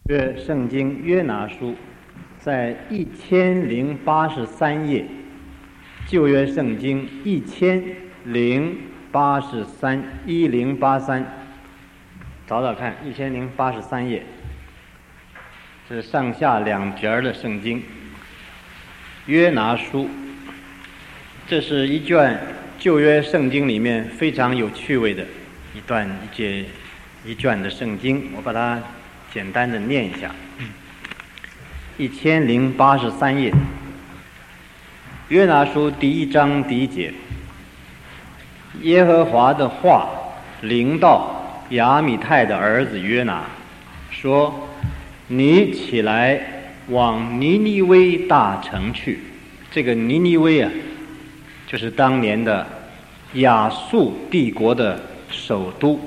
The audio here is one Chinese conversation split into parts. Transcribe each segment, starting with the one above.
圣经约拿书在1083页，旧约圣经1083，找找看，1083页，这是上下两节的圣经。约拿书，这是一卷旧约圣经里面非常有趣味的一卷的圣经，我把它简单的念一下。1083页，约拿书第1章第1节，耶和华的话临到亚米太的儿子约拿，说：你起来往尼尼微大城去。这个尼尼微啊，就是当年的亚述帝国的首都。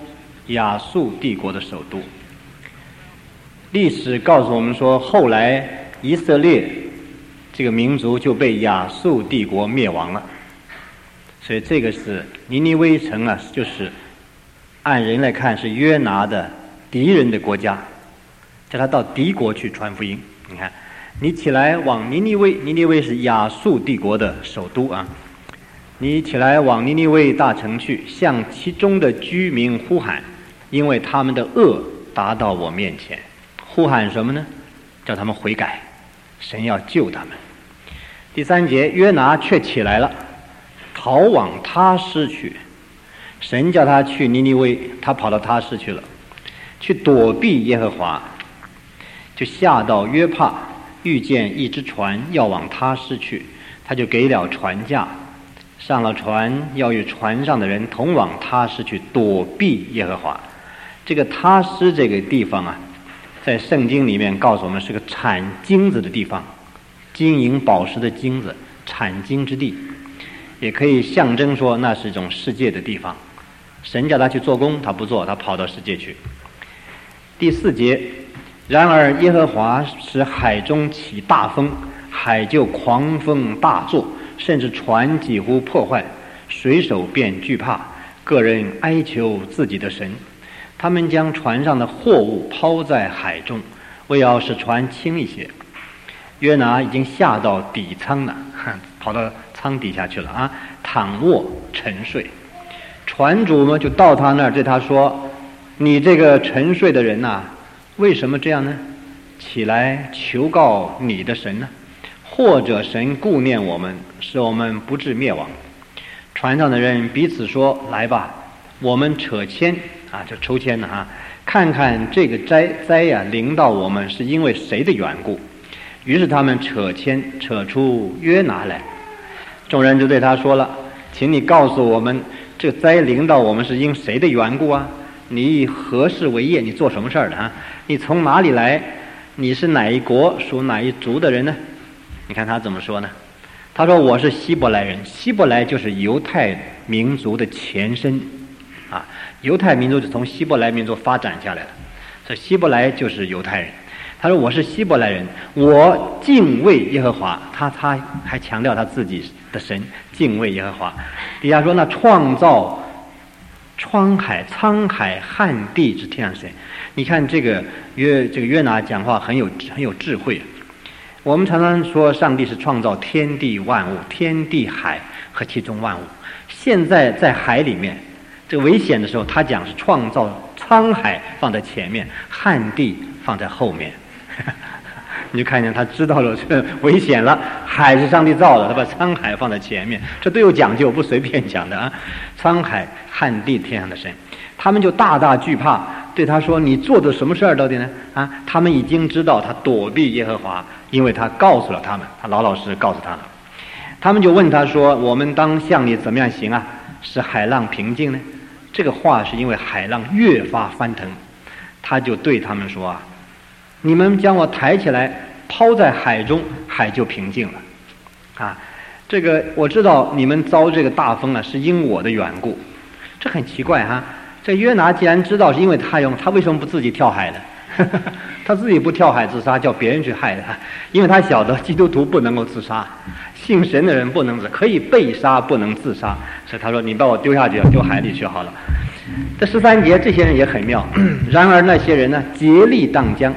历史告诉我们说，后来以色列这个民族就被亚述帝国灭亡了，所以这个是尼尼微城啊，就是按人来看是约拿的敌人的国家，叫他到敌国去传福音。你看，你起来往尼尼微，尼尼微是亚述帝国的首都啊。你起来往尼尼微大城去，向其中的居民呼喊，因为他们的恶达到我面前。呼喊什么呢？叫他们悔改，神要救他们。第3节，约拿却起来了，逃往他施去。神叫他去尼尼微，他跑到他施去了，去躲避耶和华，就下到约帕，遇见一只船要往他施去，他就给了船价，上了船，要与船上的人同往他施去，躲避耶和华。这个他施这个地方啊，在圣经里面告诉我们是个产金子的地方，金银宝石的金子，产金之地，也可以象征说那是一种世界的地方。神叫他去做工，他不做，他跑到世界去。第4节，然而耶和华使海中起大风，海就狂风大作，甚至船几乎破坏，水手便惧怕，个人哀求自己的神。他们将船上的货物抛在海中，为要使船轻一些。约拿已经下到底舱了，跑到舱底下去了啊，躺卧沉睡。船主嘛就到他那儿，对他说：你这个沉睡的人啊，为什么这样呢？起来求告你的神呢，或者神顾念我们，使我们不致灭亡。船上的人彼此说：来吧，我们扯签啊，就抽签了啊，看看这个灾呀临到我们是因为谁的缘故。于是他们扯签，扯出约拿来。众人就对他说了：请你告诉我们，这个灾临到我们是因谁的缘故啊？你何事为业？你做什么事儿的啊？你从哪里来？你是哪一国属哪一族的人呢？你看他怎么说呢？他说：我是希伯来人。希伯来就是犹太民族的前身啊，犹太民族是从希伯来民族发展下来的，所以希伯来就是犹太人。他说：我是希伯来人，我敬畏耶和华。他还强调他自己的神，敬畏耶和华。底下说：那创造沧海旱地之天上神。你看这个约拿讲话很有智慧。我们常常说上帝是创造天地万物，天地海和其中万物。现在在海里面这个危险的时候，他讲是创造沧海放在前面，旱地放在后面。你就看见他知道了这危险了，海是上帝造的，他把沧海放在前面，这都有讲究，不随便讲的啊。沧海旱地天上的神，他们就大大惧怕，对他说：你做的什么事儿到底呢？啊，他们已经知道他躲避耶和华，因为他告诉了他们，他老老实实告诉他们。他们就问他说：我们当向你怎么样行啊，使海浪平静呢？这个话是因为海浪越发翻腾。他就对他们说啊，你们将我抬起来抛在海中，海就平静了啊。这个我知道你们遭这个大风啊，是因我的缘故。这很奇怪哈，这约拿既然知道是因为他为什么不自己跳海呢？他自己不跳海自杀，叫别人去害他，因为他晓得基督徒不能够自杀，信神的人不能可以被杀，不能自杀，所以他说：你把我丢下去，丢海里去好了。这13节这些人也很妙。然而那些人呢，竭力荡江，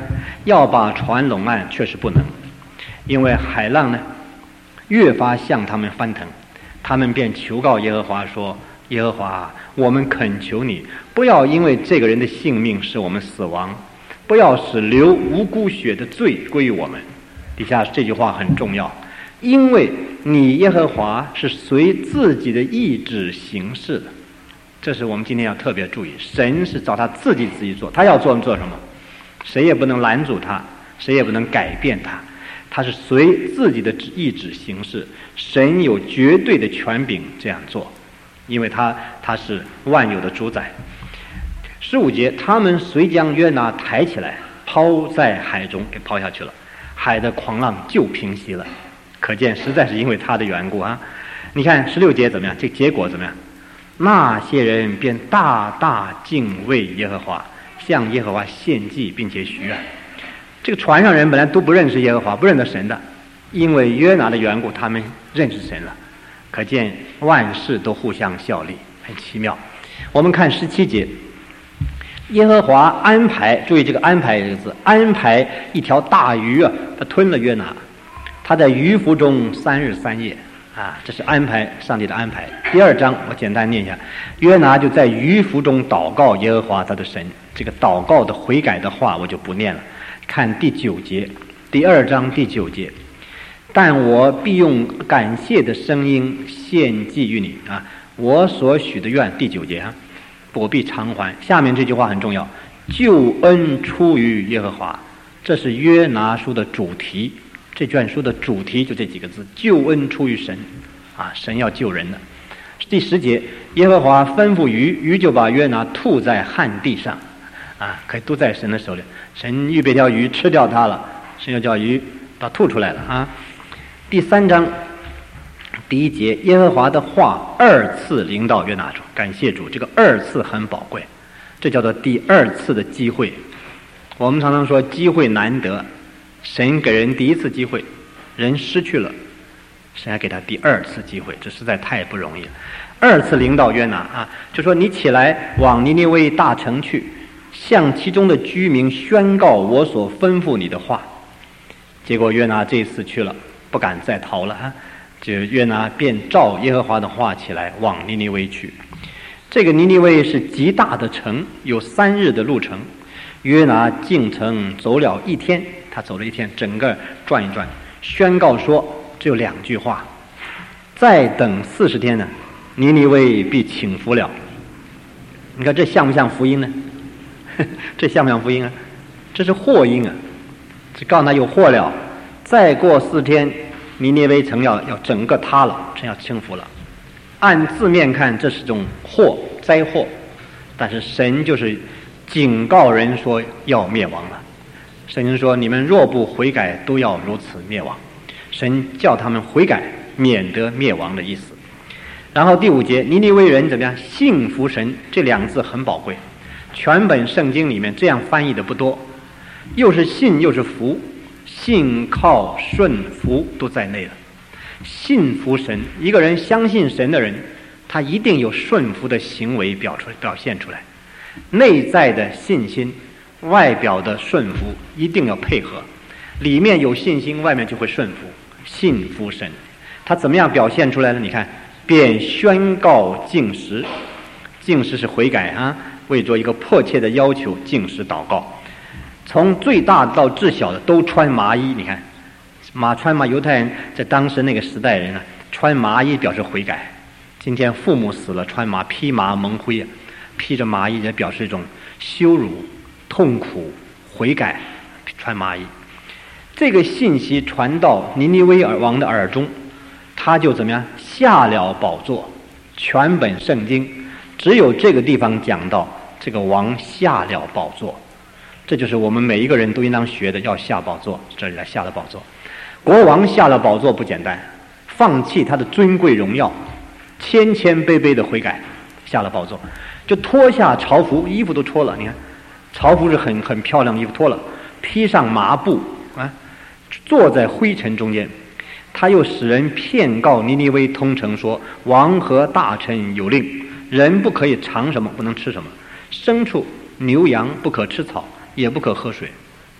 要把船拢岸确实不能，因为海浪呢越发向他们翻腾，他们便求告耶和华说：耶和华，我们恳求你，不要因为这个人的性命使我们死亡，不要使流无辜血的罪归于我们。底下这句话很重要，因为你耶和华是随自己的意志行事的。这是我们今天要特别注意，神是照他自己做，他要做什么，谁也不能拦阻他，谁也不能改变他，他是随自己的意志行事，神有绝对的权柄这样做，因为他是万有的主宰。15节，他们遂将约拿抬起来，抛在海中，给抛下去了，海的狂浪就平息了。可见实在是因为他的缘故啊！你看16节怎么样？这结果怎么样？那些人便大大敬畏耶和华，向耶和华献祭，并且许愿。这个船上人本来都不认识耶和华，不认得神的，因为约拿的缘故，他们认识神了。可见万事都互相效力，很奇妙。我们看17节，耶和华安排，注意这个安排这个字，安排一条大鱼啊，他吞了约拿，他在鱼腹中3日3夜啊，这是安排，上帝的安排。第2章我简单念一下，约拿就在鱼腹中祷告耶和华他的神，这个祷告的悔改的话我就不念了。看第9节，第2章第9节，但我必用感谢的声音献祭于你啊，我所许的愿。第9节啊，我必偿还。下面这句话很重要，救恩出于耶和华，这是约拿书的主题。这卷书的主题就这几个字，救恩出于神啊，神要救人的。第10节，耶和华吩咐鱼，鱼就把约拿吐在旱地上啊，可以都在神的手里，神预备条鱼吃掉它了，神要叫鱼把吐出来了啊。第3章第1节，耶和华的话2次临到约拿中，感谢主，这个2次很宝贵，这叫做第2次的机会。我们常常说机会难得，神给人第1次机会，人失去了，神还给他第2次机会，这实在太不容易了。2次临到约拿啊，就说你起来往尼尼微大城去，向其中的居民宣告我所吩咐你的话。结果约拿这次去了，不敢再逃了啊，就约拿便照耶和华的话起来往尼尼微去。这个尼尼微是极大的城，有3日的路程，约拿进城走了1天，他走了1天，整个转一转，宣告说只有2句话，再等40天呢，尼尼微必倾覆了。你看这像不像福音呢？这像不像福音啊？这是祸音啊，这告诉他有祸了，再过4天尼尼微城要整个塌了，城要倾覆了。按字面看这是种祸，灾祸，但是神就是警告人说要灭亡了。圣经说你们若不悔改都要如此灭亡，神叫他们悔改免得灭亡的意思。然后第5节，尼尼微人怎么样？信服神，这2个字很宝贵，全本圣经里面这样翻译的不多，又是信又是服，信靠顺服都在内了。信服神，一个人相信神的人，他一定有顺服的行为表现出来，内在的信心，外表的顺服一定要配合，里面有信心，外面就会顺服，信服神。他怎么样表现出来呢？你看，便宣告禁食，禁食是悔改啊，为做一个迫切的要求，禁食祷告。从最大到至小的都穿麻衣，你看犹太人在当时那个时代人啊，穿麻衣表示悔改。今天父母死了穿披麻蒙灰啊，披着麻衣也表示一种羞辱、痛苦、悔改，穿麻衣。这个信息传到尼尼微王的耳中，他就怎么样？下了宝座。全本圣经只有这个地方讲到这个王下了宝座，这就是我们每一个人都应当学的，要下宝座。这里来下了宝座，国王下了宝座不简单，放弃他的尊贵荣耀，谦卑卑的悔改，下了宝座，就脱下朝服，衣服都脱了。你看朝服是很漂亮的衣服，脱了，披上麻布啊，坐在灰尘中间。他又使人骗告尼尼微通城说，王和大臣有令，人不可以尝什么，不能吃什么，牲畜牛羊不可吃草，也不可喝水。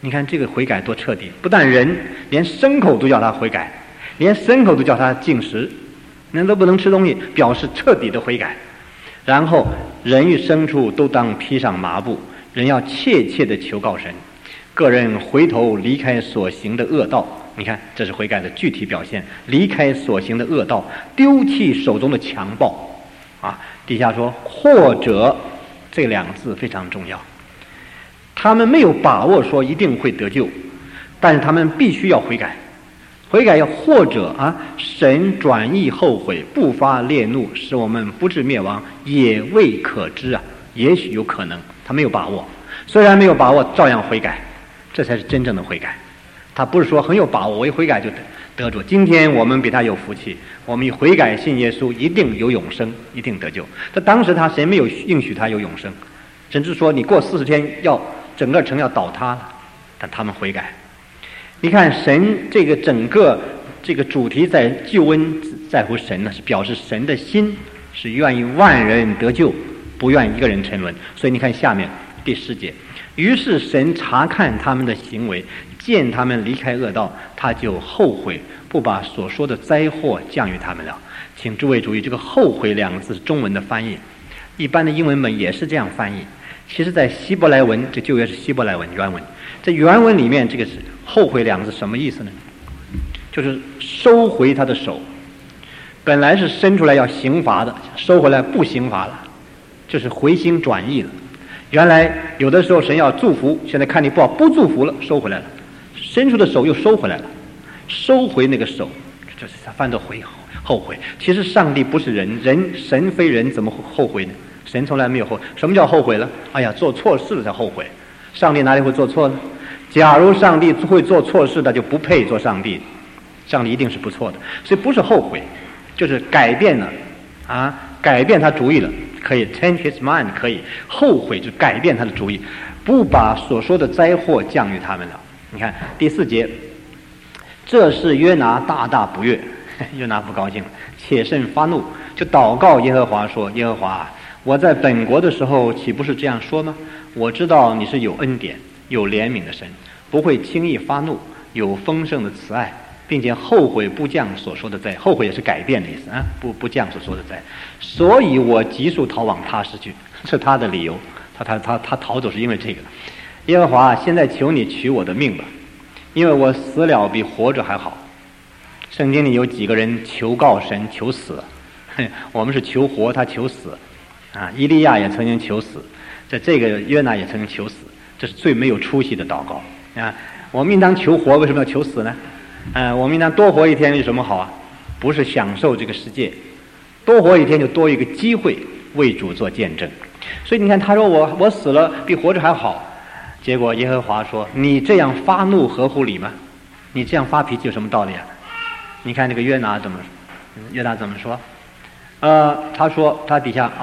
你看这个悔改多彻底，不但人，连牲口都叫他悔改，连牲口都叫他禁食，人都不能吃东西，表示彻底的悔改。然后人与牲畜都当披上麻布，人要切切的求告神，个人回头离开所行的恶道。你看这是悔改的具体表现，离开所行的恶道，丢弃手中的强暴啊。底下说或者这两个字非常重要，他们没有把握说一定会得救，但是他们必须要悔改。悔改要或者啊，神转意后悔，不发烈怒，使我们不致灭亡，也未可知啊。也许有可能，他没有把握，虽然没有把握，照样悔改，这才是真正的悔改。他不是说很有把握，我一悔改就得着。今天我们比他有福气，我们一悔改信耶稣，一定有永生，一定得救。但当时神没有应许他有永生，甚至说你过40天要整个城要倒塌了，但他们悔改。你看神这个整个这个主题在救恩在乎神呢，是表示神的心是愿意万人得救，不愿一个人沉沦。所以你看下面第10节，于是神察看他们的行为，见他们离开恶道，他就后悔，不把所说的灾祸降于他们了。请诸位注意，这个后悔两个字是中文的翻译，一般的英文本也是这样翻译。其实在希伯来文，这旧约是希伯来文原文，在原文里面这个是后悔两个字什么意思呢？就是收回他的手，本来是伸出来要刑罚的，收回来不刑罚了，就是回心转意了。原来有的时候神要祝福，现在看你不好，不祝福了，收回来了，伸出的手又收回来了，收回那个手，就是他犯的后悔。其实上帝不是人，神非人，怎么后悔呢？神从来没有后悔。什么叫后悔了？哎呀，做错事了才后悔。上帝哪里会做错呢？假如上帝会做错事，他就不配做上帝。上帝一定是不错的，所以不是后悔，就是改变了啊，改变他主意了，可以 change his mind， 可以后悔就改变他的主意，不把所说的灾祸降于他们了。你看第4节，这是约拿大大不悦，约拿不高兴了，且甚发怒，就祷告耶和华说：耶和华，我在本国的时候岂不是这样说吗？我知道你是有恩典有怜悯的神，不会轻易发怒，有丰盛的慈爱，并且后悔不降所说的灾。后悔也是改变的意思啊，不降所说的灾。所以我急速逃往他施去，是他的理由，他逃走是因为这个。耶和华，现在求你取我的命吧，因为我死了比活着还好。圣经里有几个人求告神求死，我们是求活，他求死啊。以利亚也曾经求死，这个约拿也曾经求死，这是最没有出息的祷告啊。我们应当求活，为什么要求死呢？我们应当多活一天有什么好啊？不是享受这个世界，多活一天就多一个机会为主做见证。所以你看他说我死了比活着还好，结果耶和华说：你这样发怒合乎理吗？你这样发脾气有什么道理啊？你看这个约拿怎么说？他说他底下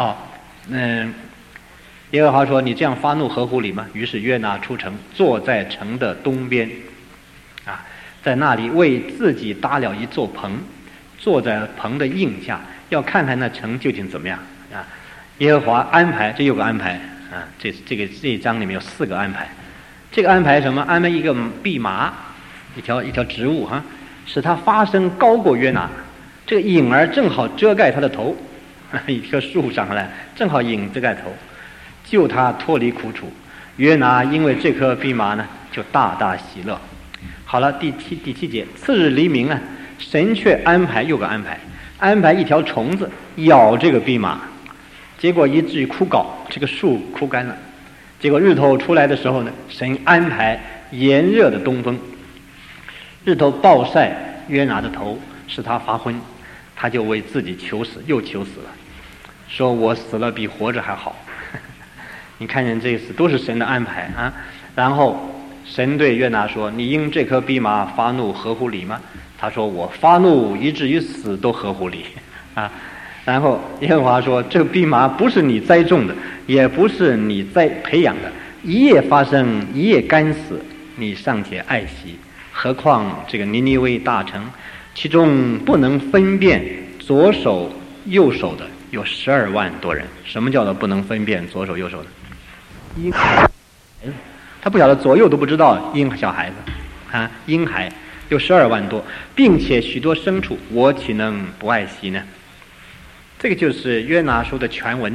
耶和华说：你这样发怒合乎理吗？于是约拿出城，坐在城的东边啊，在那里为自己搭了一座棚，坐在棚的荫下，要看看那城究竟怎么样啊。耶和华安排，这有个安排啊，这一章里面有4个安排。这个安排什么？安排一个蓖麻，一条植物哈，使它发生高过约拿，这个影儿正好遮盖他的头，一棵树长上来，正好影遮盖头，救他脱离苦楚。约拿因为这棵蓖麻呢，就大大喜乐。好了，第七节，次日黎明啊，神却安排一条虫子咬这个蓖麻，结果以至于枯槁，这个树枯干了。结果日头出来的时候呢，神安排炎热的东风，日头暴晒约拿的头，使他发昏，他就为自己求死，又求死了，说我死了比活着还好。你看见这次都是神的安排啊。然后神对约拿说：你因这棵蓖麻发怒合乎理吗？他说：我发怒以至于死都合乎理啊。然后耶和华说：这蓖麻不是你栽种的，也不是你培养的，一夜发生一夜干死，你尚且爱惜，何况这个尼尼微大城，其中不能分辨左手右手的有12万多人。什么叫做不能分辨左手右手的？ 他不晓得左右都不知道小孩子啊，婴孩有12万多，并且许多牲畜，我岂能不爱惜呢？这个就是约拿书的全文。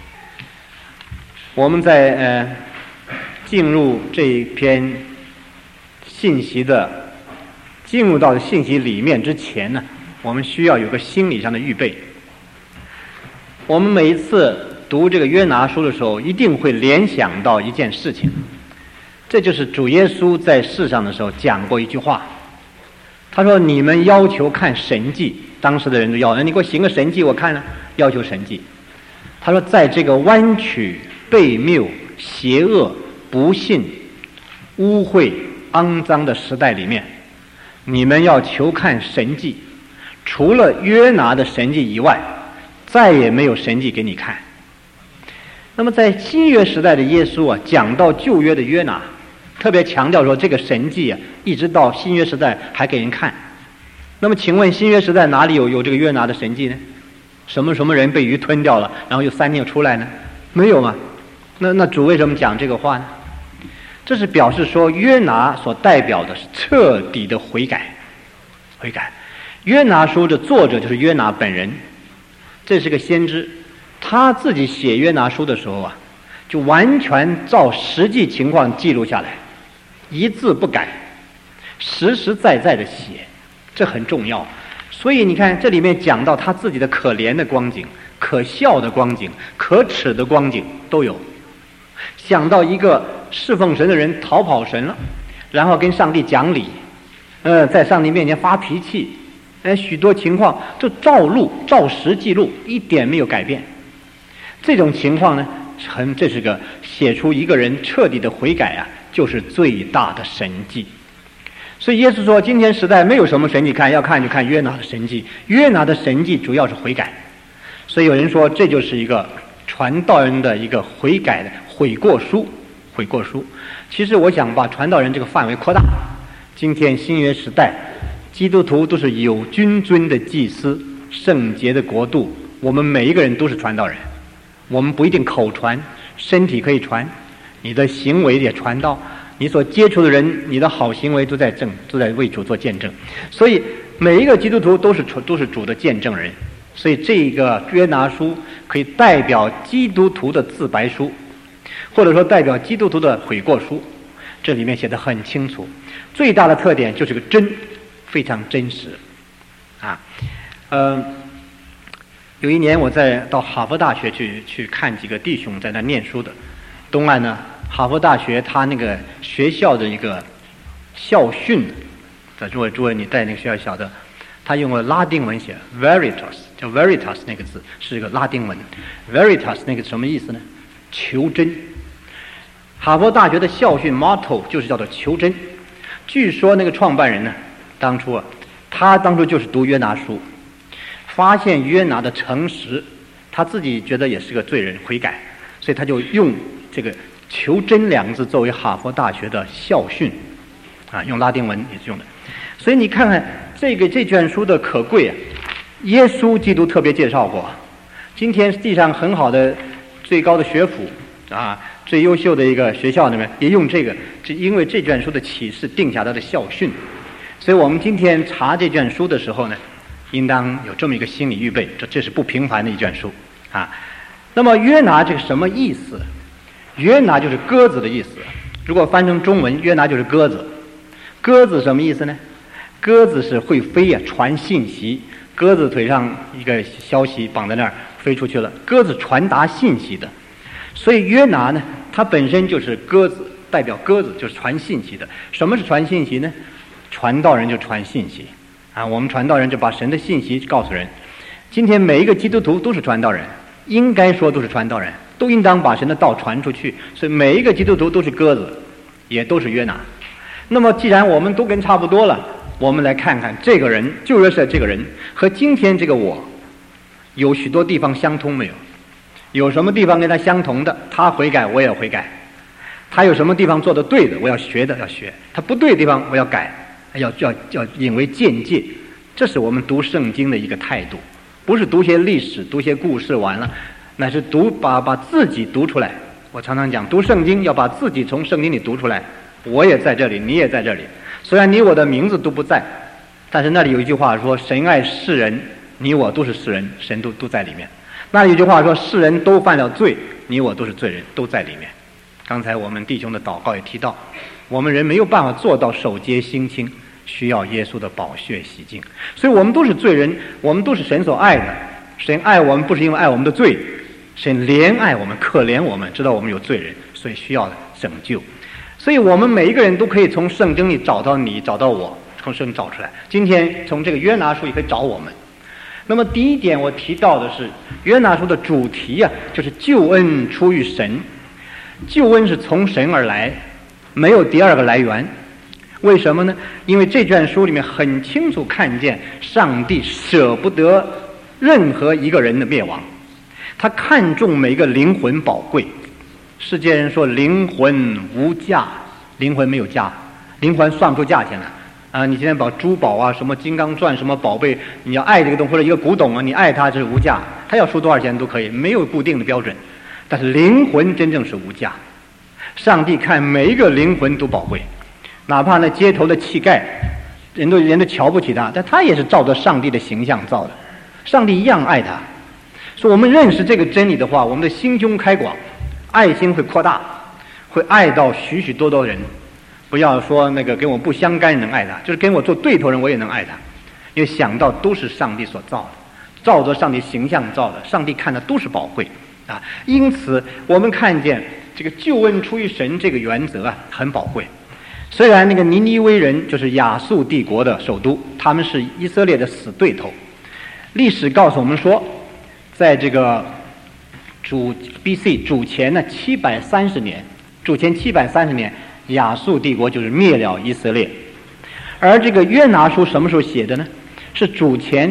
我们在进入这一篇信息的进入到信息里面之前呢，我们需要有个心理上的预备。我们每一次读这个约拿书的时候，一定会联想到一件事情，这就是主耶稣在世上的时候讲过一句话。他说：“你们要求看神迹。”当时的人都要，你给我行个神迹，我看了，要求神迹。他说：“在这个弯曲、悖谬、邪恶、不信、污秽、肮脏的时代里面，你们要求看神迹，除了约拿的神迹以外，再也没有神迹给你看。”那么在新约时代的耶稣啊，讲到旧约的约拿，特别强调说这个神迹啊，一直到新约时代还给人看。那么请问新约时代哪里有这个约拿的神迹呢？什么人被鱼吞掉了，然后又3天又出来呢？没有嘛？那主为什么讲这个话呢？这是表示说约拿所代表的是彻底的悔改。约拿书的作者就是约拿本人，这是个先知，他自己写约拿书的时候啊，就完全照实际情况记录下来，一字不改，实实在在的写，这很重要。所以你看这里面讲到他自己的可怜的光景、可笑的光景、可耻的光景都有。想到一个侍奉神的人逃跑神了，然后跟上帝讲理，在上帝面前发脾气，许多情况就照实记录，一点没有改变。这种情况呢，这是个写出一个人彻底的悔改啊，就是最大的神迹。所以耶稣说，今天时代没有什么神迹看，要看就看约拿的神迹。约拿的神迹主要是悔改，所以有人说这就是一个传道人的一个悔改的悔过书。其实我想把传道人这个范围扩大。今天新约时代，基督徒都是有君尊的祭司，圣洁的国度，我们每一个人都是传道人。我们不一定口传，身体可以传，你的行为也传道，你所接触的人，你的好行为都在为主做见证。所以每一个基督徒都是主的见证人。所以这个约拿书可以代表基督徒的自白书，或者说代表基督徒的悔过书。这里面写得很清楚，最大的特点就是个真，非常真实啊。有一年我到哈佛大学去看几个弟兄在那念书的。东岸呢，哈佛大学他那个学校的一个校训，诸位你在那个学校晓得，他用了拉丁文写 veritas， 叫 veritas 那个字是一个拉丁文。 veritas 那个什么意思呢？求真。哈佛大学的校训 motto 就是叫做求真。据说那个创办人呢，他当初就是读约拿书，发现约拿的诚实，他自己觉得也是个罪人，悔改，所以他就用这个求真2个字作为哈佛大学的校训啊，用拉丁文也是用的。所以你看看这卷书的可贵啊，耶稣基督特别介绍过。今天地上很好的最高的学府啊，最优秀的一个学校里面也用这个，因为这卷书的启示定下他的校训。所以我们今天查这卷书的时候呢，应当有这么一个心理预备，这是不平凡的一卷书啊。那么约拿这个什么意思？约拿就是鸽子的意思。如果翻成中文，约拿就是鸽子。鸽子什么意思呢？鸽子是会飞啊，传信息。鸽子腿上一个消息绑在那儿，飞出去了。鸽子传达信息的。所以约拿呢，它本身就是鸽子，代表鸽子就是传信息的。什么是传信息呢？传道人就传信息啊，我们传道人就把神的信息告诉人。今天每一个基督徒都是传道人，应该说都是传道人，都应当把神的道传出去。所以每一个基督徒都是鸽子，也都是约拿。那么既然我们都跟差不多了，我们来看看这个人，旧约时代这个人和今天这个我有许多地方相通没有？有什么地方跟他相同的？他悔改，我也悔改。他有什么地方做得对的，我要学的要学；他不对的地方，我要改，要引为鉴戒。这是我们读圣经的一个态度，不是读些历史、读些故事完了，乃是把自己读出来。 我常常讲，读圣经要把自己从圣经里读出来，我也在这里，你也在这里。虽然你我的名字都不在，但是那里有一句话说，神爱世人，你我都是世人，神都在里面。那里有一句话说，世人都犯了罪，你我都是罪人，都在里面。刚才我们弟兄的祷告也提到，我们人没有办法做到手洁心清，需要耶稣的宝血洗净。所以我们都是罪人，我们都是神所爱的。神爱我们不是因为爱我们的罪，神怜爱我们，可怜我们，知道我们有罪人，所以需要拯救。所以我们每一个人都可以从圣经里找到你，找到我，从圣经找出来。今天从这个约拿书也可以找我们。那么第一点我提到的是约拿书的主题啊，就是救恩出于神。救恩是从神而来，没有第二个来源。为什么呢？因为这卷书里面很清楚看见上帝舍不得任何一个人的灭亡，他看重每一个灵魂宝贵。世界人说灵魂无价，灵魂没有价，灵魂算不出价钱来啊！你今天把珠宝啊、什么金刚钻、什么宝贝，你要爱这个东西，或者一个古董啊，你爱它，这是无价，它要收多少钱都可以，没有固定的标准。但是灵魂真正是无价，上帝看每一个灵魂都宝贵，哪怕那街头的乞丐，人都瞧不起他，但他也是照着上帝的形象造的，上帝一样爱他。所以我们认识这个真理的话，我们的心胸开广，爱心会扩大，会爱到许许多多人。不要说那个跟我不相干人爱他，就是跟我做对头人我也能爱他，因为想到都是上帝所造的，照着上帝形象造的，上帝看的都是宝贵啊。因此我们看见这个救恩出于神这个原则啊很宝贵。虽然那个尼尼微人就是亚述帝国的首都，他们是以色列的死对头。历史告诉我们说，在这个BC 主前呢730年，主前730年，亚述帝国就是灭了以色列。而这个约拿书什么时候写的呢？是主前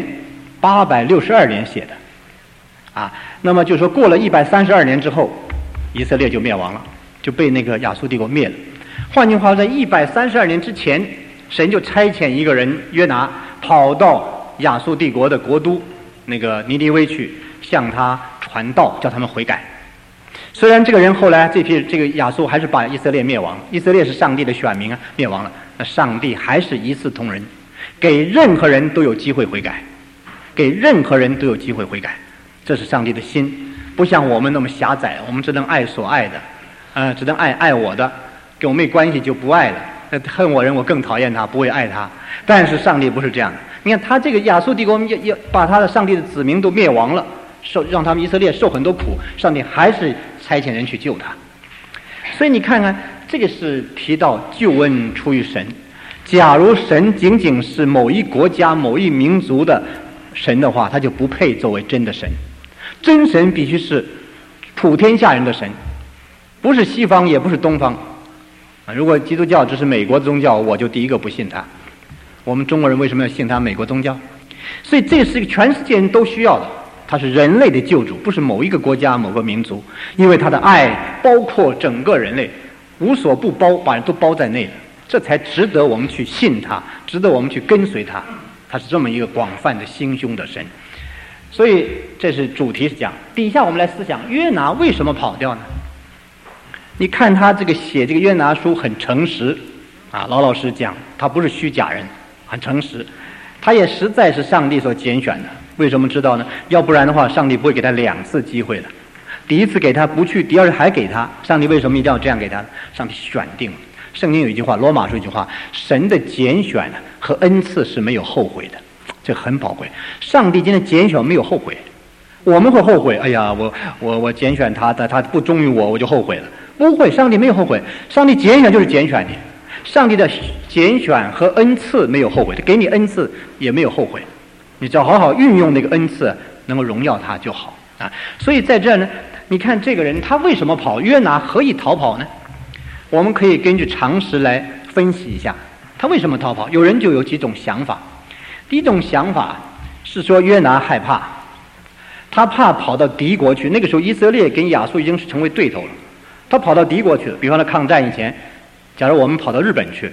862年写的啊。那么就说过了132年之后，以色列就灭亡了，就被那个亚述帝国灭了。换句话说，在132年之前，神就差遣一个人约拿跑到亚述帝国的国都那个尼尼微去，向他传道，叫他们悔改。虽然这个人后来这个亚述还是把以色列灭亡，以色列是上帝的选民啊，灭亡了，那上帝还是一视同仁，给任何人都有机会悔改，给任何人都有机会悔改，这是上帝的心，不像我们那么狭窄，我们只能爱所爱的，只能爱我的，跟我没关系就不爱了。恨我人我更讨厌他，不会爱他。但是上帝不是这样的，你看他这个亚述帝国要把他的上帝的子民都灭亡了，让他们以色列受很多苦，上帝还是差遣人去救他。所以你看看，这个是提到救恩出于神。假如神仅仅是某一国家某一民族的神的话，他就不配作为真的神。真神必须是普天下人的神，不是西方也不是东方。如果基督教只是美国的宗教，我就第一个不信他。我们中国人为什么要信他美国宗教？所以这是一个全世界人都需要的，他是人类的救主，不是某一个国家某个民族，因为他的爱包括整个人类，无所不包，把人都包在内了，这才值得我们去信他，值得我们去跟随他。他是这么一个广泛的心胸的神。所以这是主题是讲，底下我们来思想约拿为什么跑掉呢？你看他这个写这个约拿书很诚实啊，老实讲，他不是虚假人，很诚实，他也实在是上帝所拣选的。为什么知道呢？要不然的话，上帝不会给他2次机会的。第一次给他不去，第二次还给他。上帝为什么一定要这样给他？上帝选定了。圣经有一句话，罗马书有一句话，神的拣选和恩赐是没有后悔的，这很宝贵。上帝今天拣选没有后悔，我们会后悔，哎呀，我拣选他，但他不忠于我就后悔了。不会，上帝没有后悔，上帝拣选就是拣选你，上帝的拣选和恩赐没有后悔，他给你恩赐也没有后悔，你只要好好运用那个恩赐，能够荣耀他就好啊。所以在这儿呢，你看这个人他为什么跑？约拿何以逃跑呢？我们可以根据常识来分析一下，他为什么逃跑？有人就有几种想法。第一种想法是说约拿害怕，他怕跑到敌国去。那个时候以色列跟亚述已经是成为对头了，他跑到敌国去了。比方说抗战以前，假如我们跑到日本去，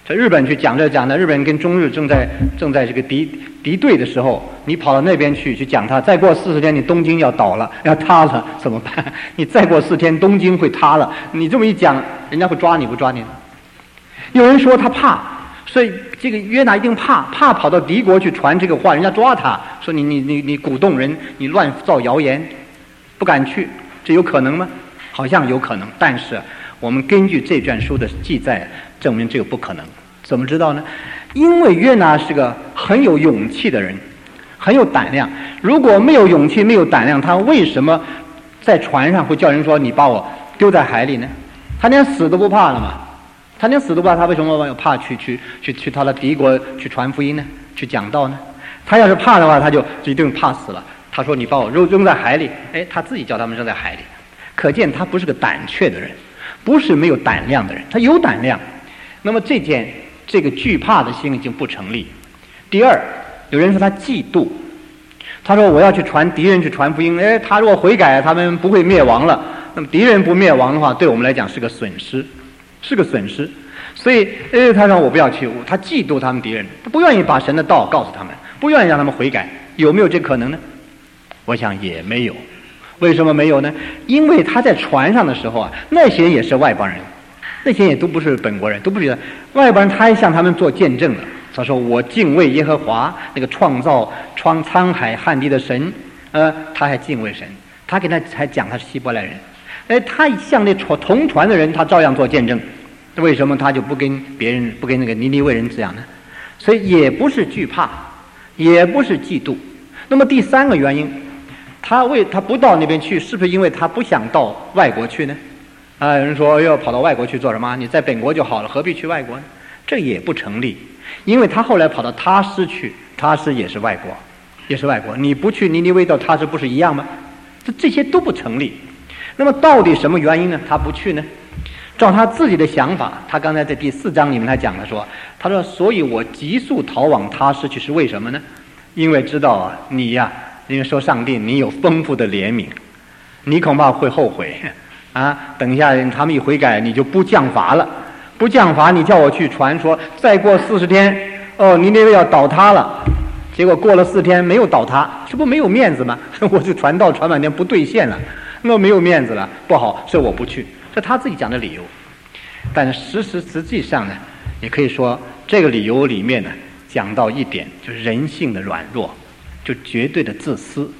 在日本去讲着，日本跟中日正在这个敌对的时候，你跑到那边去讲它，再过40天你东京要倒了，要塌了，怎么办？你再过4天东京会塌了，你这么一讲，人家会抓你不抓你？有人说他怕，所以这个约拿一定怕跑到敌国去传这个话，人家抓他，说你鼓动人，你乱造谣言，不敢去，这有可能吗？好像有可能，但是我们根据这卷书的记载，证明这个不可能。怎么知道呢？因为约拿是个很有勇气的人，很有胆量。如果没有勇气，没有胆量，他为什么在船上会叫人说你把我丢在海里呢？他连死都不怕了嘛？他连死都不怕，他为什么要怕去他的敌国去传福音呢？去讲道呢？他要是怕的话，他就一定怕死了。他说你把我扔在海里，他自己叫他们扔在海里。可见他不是个胆怯的人，不是没有胆量的人，他有胆量。那么这个惧怕的心已经不成立。第二，有人说他嫉妒，他说我要去传敌人去传福音，他如果悔改，他们不会灭亡了。那么敌人不灭亡的话，对我们来讲是个损失，是个损失。所以他说我不要去，他嫉妒他们敌人，他不愿意把神的道告诉他们，不愿意让他们悔改。有没有这可能呢？我想也没有。为什么没有呢？因为他在船上的时候啊，那些人也是外邦人，那些人也都不是本国人，都不是外邦人，他还向他们做见证了。他说我敬畏耶和华，那个创造沧海旱地的神，他还敬畏神，他给他还讲他是希伯来人，他向那同船的人，他照样做见证。为什么他就不跟别人，不跟那个尼尼微人这样呢？所以也不是惧怕，也不是嫉妒。那么第三个原因，他不到那边去，是不是因为他不想到外国去呢？有人说要跑到外国去做什么？你在本国就好了，何必去外国呢？这也不成立，因为他后来跑到他施去，他施也是外国，也是外国。你不去尼尼微到他施不是一样吗？这些都不成立。那么到底什么原因呢？他不去呢？照他自己的想法，他刚才在第4章里面他讲了说，他说所以我急速逃往他施去是为什么呢？因为知道啊，你呀，因为说上帝你有丰富的怜悯，你恐怕会后悔啊！等一下他们一悔改，你就不降罚了，不降罚，你叫我去传说，再过40天，你那个要倒塌了，结果过了4天没有倒塌，这不没有面子吗？我就传道传半天不兑现了，那没有面子了，不好，所以我不去，这他自己讲的理由。但是实际上呢，也可以说这个理由里面呢，讲到一点，就是人性的软弱，就绝对的自私。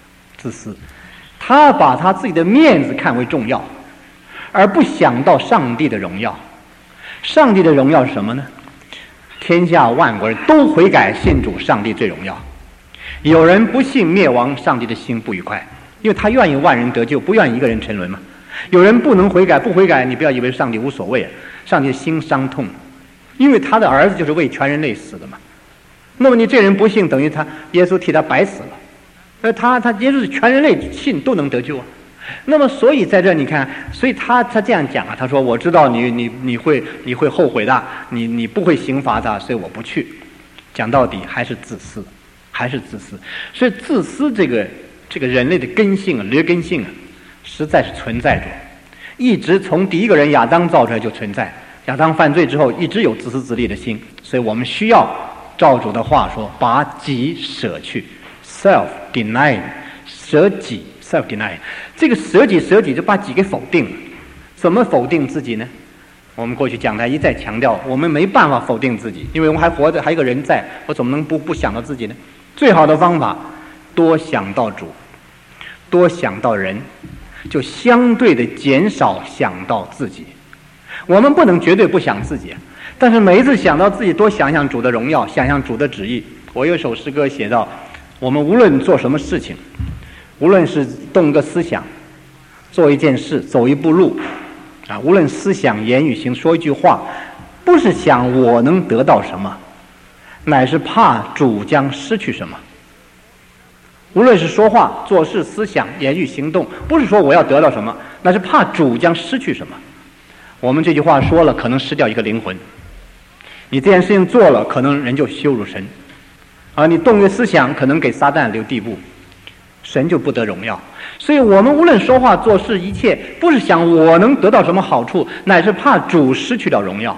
他把他自己的面子看为重要，而不想到上帝的荣耀。上帝的荣耀是什么呢？天下万国人都悔改信主，上帝最荣耀。有人不信灭亡，上帝的心不愉快，因为他愿意万人得救，不愿意一个人沉沦嘛。有人不能悔改，不悔改，你不要以为上帝无所谓啊，上帝的心伤痛，因为他的儿子就是为全人类死的嘛。那么你这人不信，等于他耶稣替他白死了，他耶稣是全人类信都能得救啊。那么所以在这你看，所以他这样讲啊，他说我知道你会后悔的，你不会刑罚的，所以我不去。讲到底还是自私，所以自私这个人类的根性啊，劣根性啊，实在是存在着，一直从第一个人亚当造出来就存在。亚当犯罪之后，一直有自私自利的心，所以我们需要照主的话说，把己舍去 ，self-denial， 舍己 ，self-denial。这个舍己就把己给否定了。怎么否定自己呢？我们过去讲台一再强调，我们没办法否定自己，因为我们还活着，还有个人在，我怎么能不想到自己呢？最好的方法，多想到主，多想到人，就相对的减少想到自己。我们不能绝对不想自己，但是每一次想到自己，多想想主的荣耀，想想主的旨意。我有首诗歌写到，我们无论做什么事情，无论是动个思想，做一件事，走一步路啊，无论思想言语行，说一句话，不是想我能得到什么，乃是怕主将失去什么。无论是说话、做事、思想、言语、行动，不是说我要得到什么，那是怕主将失去什么。我们这句话说了，可能失掉一个灵魂；你这件事情做了，可能人就羞辱神；你动个思想，可能给撒旦留地步，神就不得荣耀。所以我们无论说话、做事，一切不是想我能得到什么好处，乃是怕主失去了荣耀，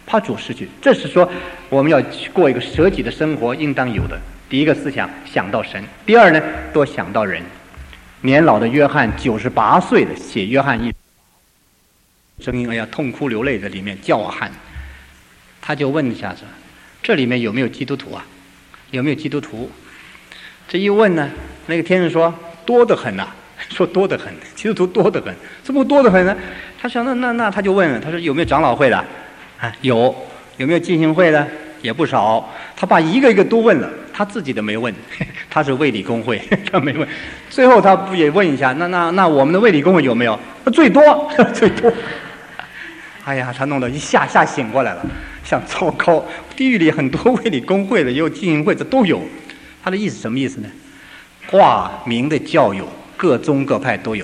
怕主失去。这是说我们要过一个舍己的生活应当有的第一个思想，想到神。第二呢，多想到人。年老的约翰98岁的写约翰一声音，哎呀，痛哭流泪在里面叫喊。他就问一下子，这里面有没有基督徒啊？有没有基督徒？这一问呢，那个天使说多得很呐、说多得很，基督徒多得很，怎么多得很呢？他想那他就问了，他说有没有长老会的？啊，有没有浸信会的？也不少。他把一个一个都问了，他自己的没问，他是卫理公会，他没问。最后他不也问一下，那我们的卫理公会有没有？最多最多。哎呀，他弄得一下醒过来了，想糟糕，地狱里很多卫理公会的，也有浸信会的都有。他的意思什么意思呢？挂名的教友，各宗各派都有。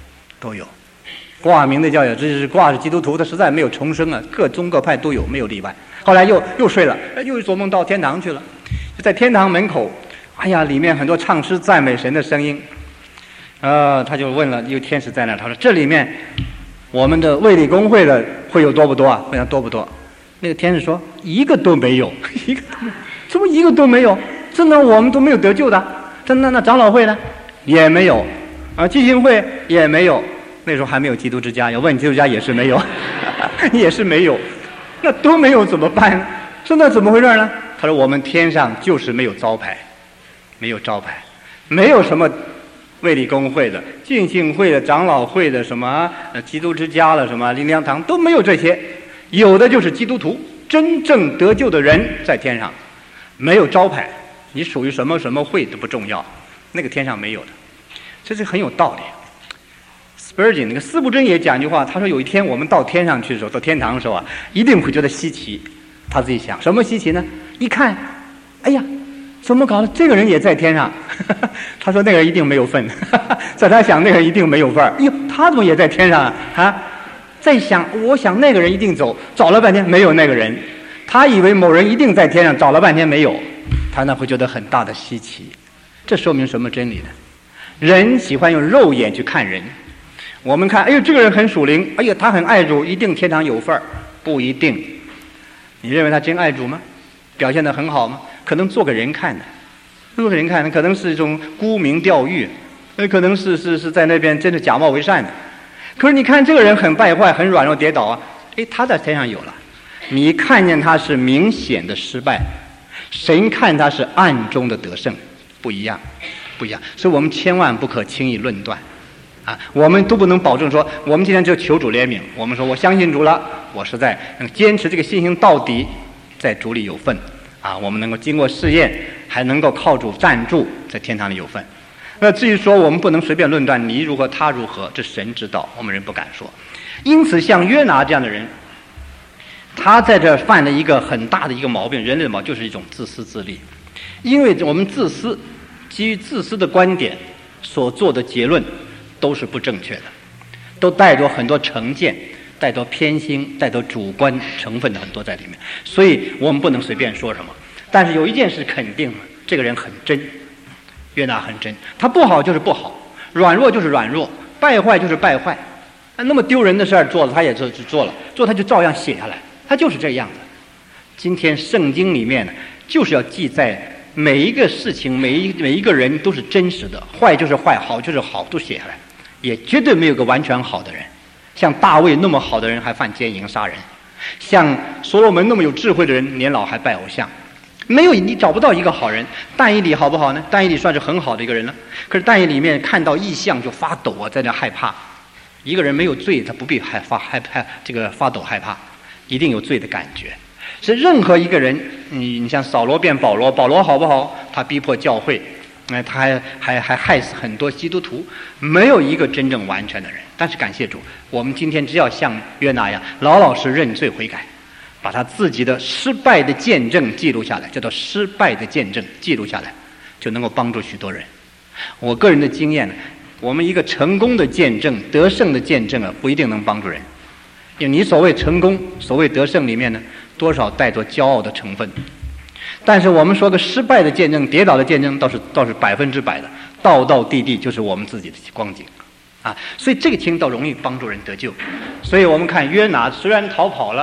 挂名的教友，这就是挂是基督徒，他实在没有重生啊，各宗各派都有，没有例外。后来又睡了，又做梦到天堂去了，就在天堂门口，哎呀，里面很多唱诗赞美神的声音。他就问了，有天使在那，他说这里面我们的卫理公会的会有多不多啊？问他多不多？那个天使说一个都没有，一个都没有。怎么一个都没有？真的我们都没有得救的。那长老会呢？也没有。浸信会也没有。那时候还没有基督之家，要问基督之家也是没有，也是没有。那都没有怎么办呢？说那怎么回事呢？他说我们天上就是没有招牌，没有招牌，没有什么卫理公会的、浸信会的、长老会的什么基督之家了什么灵粮堂都没有这些，有的就是基督徒真正得救的人在天上，没有招牌，你属于什么什么会都不重要，那个天上没有的，这是很有道理。Spurgeon 那个司布真也讲一句话，他说有一天我们到天上去的时候，到天堂的时候啊，一定会觉得稀奇。他自己想什么稀奇呢？一看，哎呀，怎么搞的？这个人也在天上。他说那个人一定没有份。在他想那个人一定没有份儿。哎呦，他怎么也在天上啊？在想，我想那个人一定走，找了半天没有那个人。他以为某人一定在天上，找了半天没有，他那会觉得很大的稀奇。这说明什么真理呢？人喜欢用肉眼去看人。我们看，哎呦，这个人很属灵，哎呦，他很爱主，一定天堂有份儿，不一定。你认为他真爱主吗？表现得很好吗？可能做给人看的，做给人看的，可能是一种沽名钓誉，可能是在那边真的假冒为善的。可是你看这个人很败坏，很软弱跌倒啊，哎，他在天上有了。你看见他是明显的失败，神看他是暗中的得胜，不一样，不一样。所以我们千万不可轻易论断。我们都不能保证说，我们今天就求主怜悯。我们说我相信主了，我实在能坚持这个信心到底，在主里有份我们能够经过试验，还能够靠主站住，在天堂里有份。那至于说我们不能随便论断你如何他如何，这神知道，我们人不敢说。因此像约拿这样的人，他在这犯了一个很大的一个毛病，人类的毛病就是一种自私自利。因为我们自私，基于自私的观点所做的结论都是不正确的，都带着很多成见，带着偏心，带着主观成分的很多在里面，所以我们不能随便说什么。但是有一件事肯定，这个人很真，约拿很真，他不好就是不好，软弱就是软弱，败坏就是败坏。那么丢人的事儿做了，他也做了，他就照样写下来，他就是这样的。今天圣经里面呢，就是要记载每一个事情，每一个人都是真实的，坏就是坏，好就是好，都写下来。也绝对没有个完全好的人，像大卫那么好的人还犯奸淫杀人，像所罗门那么有智慧的人年老还拜偶像，没有，你找不到一个好人。但以理好不好呢？但以理算是很好的一个人了，可是但以理里面看到异象就发抖在那害怕。一个人没有罪，他不必发抖害怕，一定有罪的感觉。是任何一个人，你像扫罗变保罗，保罗好不好？他逼迫教会。他还害死很多基督徒，没有一个真正完全的人。但是感谢主，我们今天只要像约拿一样，老老实认罪悔改，把他自己的失败的见证记录下来，叫做失败的见证记录下来，就能够帮助许多人。我个人的经验呢，我们一个成功的见证、得胜的见证不一定能帮助人，因为你所谓成功、所谓得胜里面呢，多少带着骄傲的成分。但是我们说个失败的见证、跌倒的见证，倒是100%的，道地地就是我们自己的光景所以这个经倒容易帮助人得救。所以我们看约拿虽然逃跑了，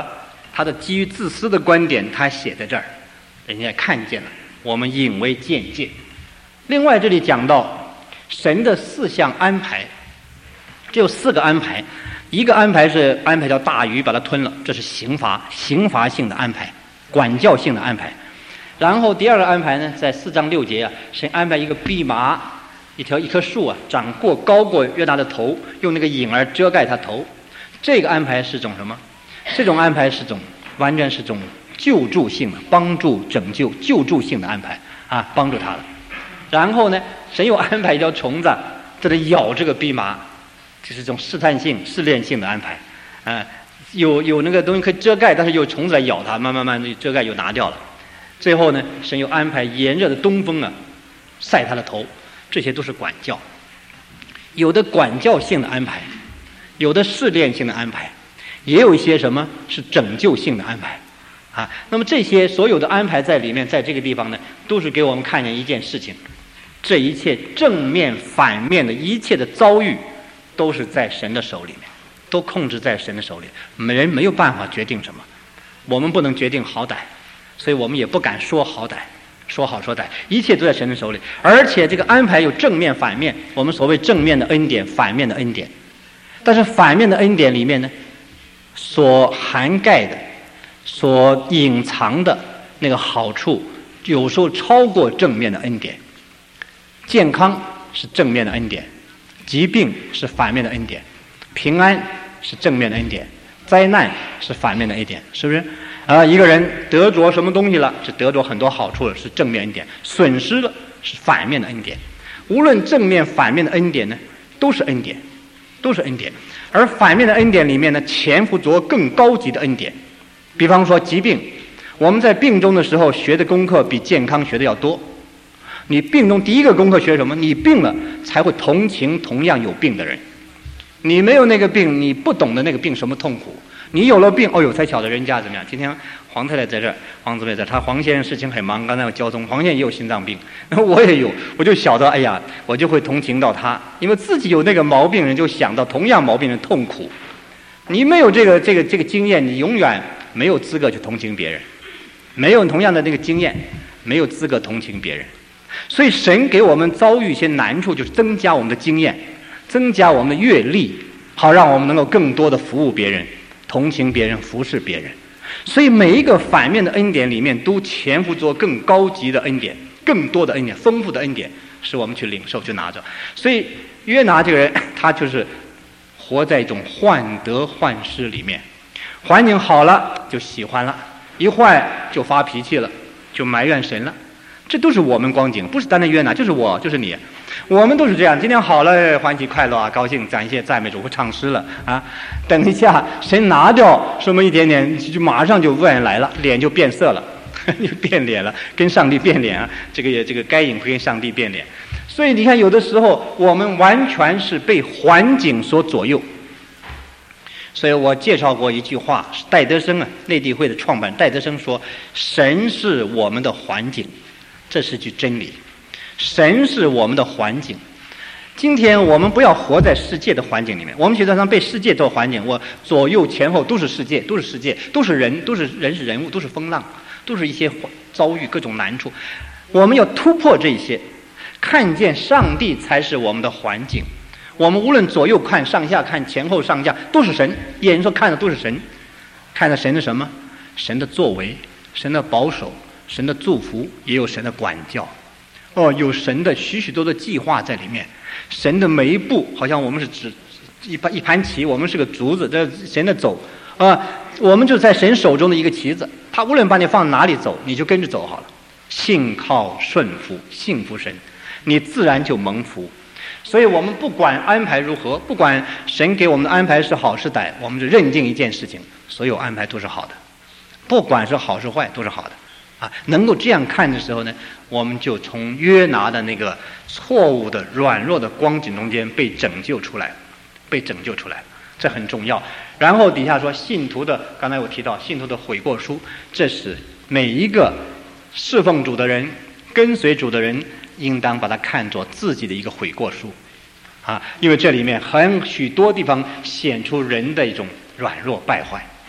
他的基于自私的观点，他写在这儿，人家看见了，我们引为鉴戒。另外这里讲到神的4项安排，只有4个安排。一个安排是安排叫大鱼把它吞了，这是刑罚性的安排，管教性的安排。然后第2个安排呢，在4章6节啊，神安排一个蓖麻，一棵树啊，高过约拿的头，用那个影儿遮盖他头。这个安排是种什么？这种安排是完全是种救助性的，帮助拯救救助性的安排啊，帮助他了。然后呢，神又安排一条虫子在这咬这个蓖麻，这是一种试探性试炼性的安排有那个东西可以遮盖，但是有虫子来咬它，慢慢遮盖又拿掉了。最后呢，神又安排炎热的东风啊晒他的头，这些都是管教。有的管教性的安排，有的试炼性的安排，也有一些什么是拯救性的安排啊。那么这些所有的安排在里面，在这个地方呢，都是给我们看见一件事情，这一切正面反面的一切的遭遇都是在神的手里面，都控制在神的手里，人没有办法决定什么，我们不能决定好歹，所以我们也不敢说好歹，说好说歹，一切都在神的手里。而且这个安排有正面反面，我们所谓正面的恩典，反面的恩典。但是反面的恩典里面呢，所涵盖的所隐藏的那个好处有时候超过正面的恩典。健康是正面的恩典，疾病是反面的恩典，平安是正面的恩典，灾难是反面的恩典，是不是一个人得着什么东西了，是得着很多好处了，是正面恩典，损失了是反面的恩典。无论正面反面的恩典呢，都是恩典，都是恩典。而反面的恩典里面呢，潜伏着更高级的恩典。比方说疾病，我们在病中的时候学的功课比健康学的要多。你病中第一个功课学什么？你病了才会同情同样有病的人。你没有那个病，你不懂得那个病什么痛苦。你有了病，才晓得人家怎么样。今天黄太太在这儿，黄姊妹在，黄先生事情很忙，刚才我交通，黄先生也有心脏病，我也有，我就晓得，我就会同情到他，因为自己有那个毛病人，就想到同样毛病人痛苦。你没有这个经验，你永远没有资格去同情别人，没有同样的那个经验，没有资格同情别人。所以神给我们遭遇一些难处，就是增加我们的经验，增加我们的阅历，好让我们能够更多的服务别人，同情别人，服侍别人。所以每一个反面的恩典里面都潜伏着更高级的恩典，更多的恩典，丰富的恩典，使我们去领受去拿着。所以约拿这个人，他就是活在一种患得患失里面，环境好了就喜欢了，一坏就发脾气了，就埋怨神了。这都是我们光景，不是单单约拿，就是我，就是你，我们都是这样。今天好了，欢喜快乐啊，高兴，感谢赞美主，会唱诗了啊。等一下，神拿掉什么一点点，就马上就恶人来了，脸就变色了，就变脸了，跟上帝变脸啊。这个该隐会跟上帝变脸。所以你看，有的时候我们完全是被环境所左右。所以我介绍过一句话，是戴德生内地会的创办人戴德生说：“神是我们的环境。”这是句真理，神是我们的环境。今天我们不要活在世界的环境里面，我们觉得上被世界做环境，我左右前后都是世界，都是世界，都是人，都是人是人物，都是风浪，都是一些遭遇各种难处。我们要突破这些，看见上帝才是我们的环境。我们无论左右看、上下看、前后上下，都是神，眼所看的都是神，看到神的什么？神的作为，神的保守，神的祝福，也有神的管教。有神的许许多的计划在里面。神的每一步，好像我们是指一盘棋，我们是个竹子，这神的走我们就在神手中的一个棋子，他无论把你放哪里走，你就跟着走好了。信靠顺服，信服神，你自然就蒙福。所以我们不管安排如何，不管神给我们的安排是好是歹，我们就认定一件事情，所有安排都是好的，不管是好是坏都是好的。能够这样看的时候呢，我们就从约拿的那个错误的软弱的光景中间被拯救出来，这很重要。然后底下说信徒的，刚才我提到信徒的悔过书，这是每一个侍奉主的人、跟随主的人应当把它看作自己的一个悔过书因为这里面许多地方显出人的一种软弱败坏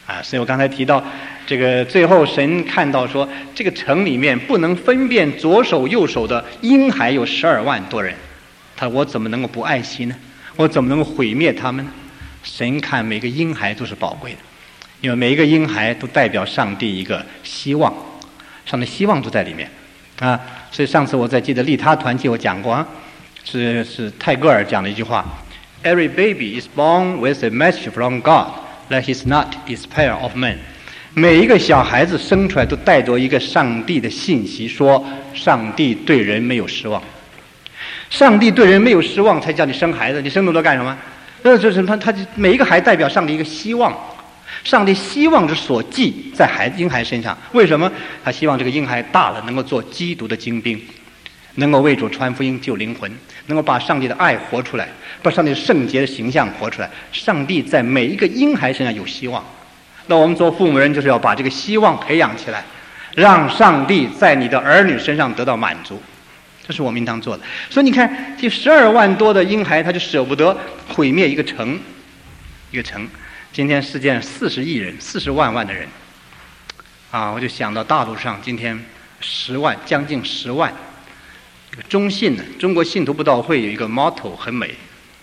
所以我刚才提到这个最后神看到说，这个城里面不能分辨左手右手的婴孩有12万多人，我怎么能够不爱惜呢？我怎么能够毁灭他们呢？神看每个婴孩都是宝贵的，因为每一个婴孩都代表上帝一个希望，上帝希望都在里面所以上次我在记得利他团契我讲过是泰戈尔讲的一句话 ：Every baby is born with a message from God that is not despair of men。每一个小孩子生出来都带着一个上帝的信息，说上帝对人没有失望。上帝对人没有失望，才叫你生孩子。你生那么多干什么？就是他每一个孩子代表上帝一个希望。上帝希望之所寄在婴孩身上，为什么？他希望这个婴孩大了能够做基督的精兵，能够为主传福音救灵魂，能够把上帝的爱活出来，把上帝的圣洁的形象活出来。上帝在每一个婴孩身上有希望，那我们做父母人就是要把这个希望培养起来，让上帝在你的儿女身上得到满足，这是我们应当做的。所以你看，这12万多的婴孩，他就舍不得毁灭一个城。今天世界上40亿人，40万的人我就想到大陆上今天10万，将近10万。中信呢，中国信徒布道会有一个 motto 很美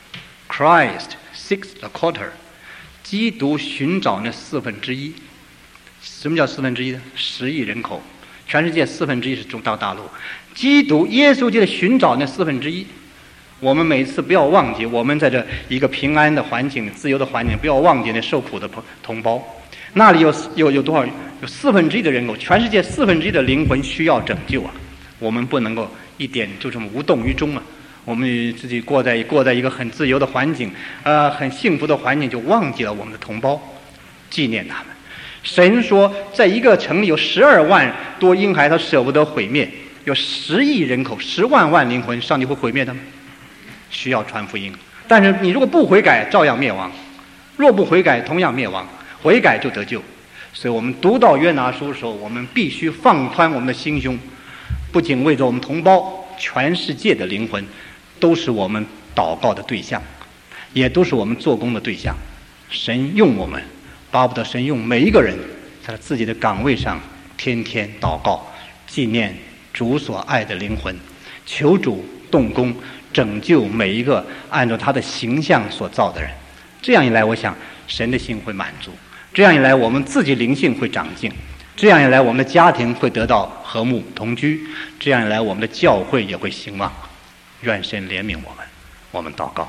，Christ seeks a quarter， 基督寻找那1/4。什么叫1/4呢？10亿人口，全世界1/4是中到大陆，基督耶稣就在寻找那1/4。我们每次不要忘记，我们在这一个平安的环境、自由的环境，不要忘记那受苦的同胞。那里有多少？有1/4的人口，全世界1/4的灵魂需要拯救我们不能够一点就这么无动于衷我们自己过在一个很自由的环境，很幸福的环境，就忘记了我们的同胞，纪念他们。神说，在一个城里有12万多婴孩，他舍不得毁灭；有10亿人口，10万灵魂，上帝会毁灭他们？需要传福音，但是你如果不悔改，照样灭亡；若不悔改，同样灭亡。悔改就得救。所以我们读到约拿书的时候，我们必须放宽我们的心胸，不仅为着我们同胞，全世界的灵魂都是我们祷告的对象，也都是我们做工的对象。神用我们，巴不得神用每一个人在自己的岗位上天天祷告，纪念主所爱的灵魂，求主动工拯救每一个按照他的形象所造的人。这样一来，我想神的心会满足，这样一来我们自己灵性会长进，这样一来我们的家庭会得到和睦同居，这样一来我们的教会也会兴旺。愿神怜悯我们。我们祷告。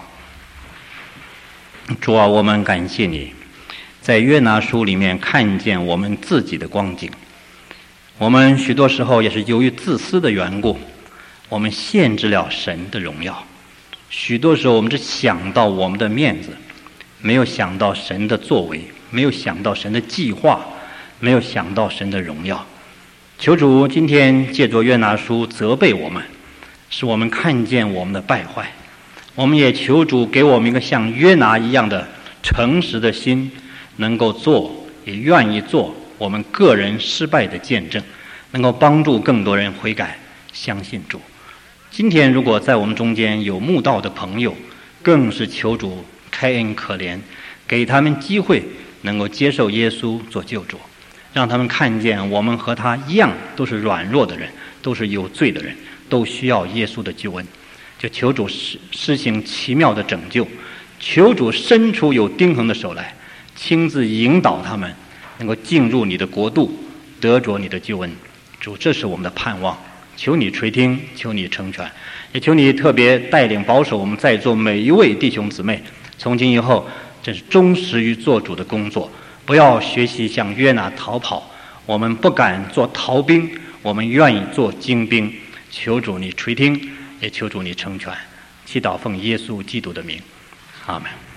主啊，我们感谢你，在约拿书里面看见我们自己的光景。我们许多时候也是由于自私的缘故，我们限制了神的荣耀。许多时候我们只想到我们的面子，没有想到神的作为，没有想到神的计划，没有想到神的荣耀。求主今天借着约拿书责备我们，使我们看见我们的败坏。我们也求主给我们一个像约拿一样的诚实的心，能够做，也愿意做我们个人失败的见证，能够帮助更多人悔改相信主。今天如果在我们中间有慕道的朋友，更是求主开恩可怜，给他们机会能够接受耶稣做救主，让他们看见我们和他一样都是软弱的人，都是有罪的人，都需要耶稣的救恩。就求主施行奇妙的拯救，求主伸出有钉痕的手来，亲自引导他们能够进入你的国度，得着你的救恩。主，这是我们的盼望，求你垂听，求你成全，也求你特别带领保守我们在座每一位弟兄姊妹，从今以后真是忠实于做主的工作，不要学习像约拿逃跑。我们不敢做逃兵，我们愿意做精兵。求主你垂听，也求主你成全。祈祷奉耶稣基督的名，阿们。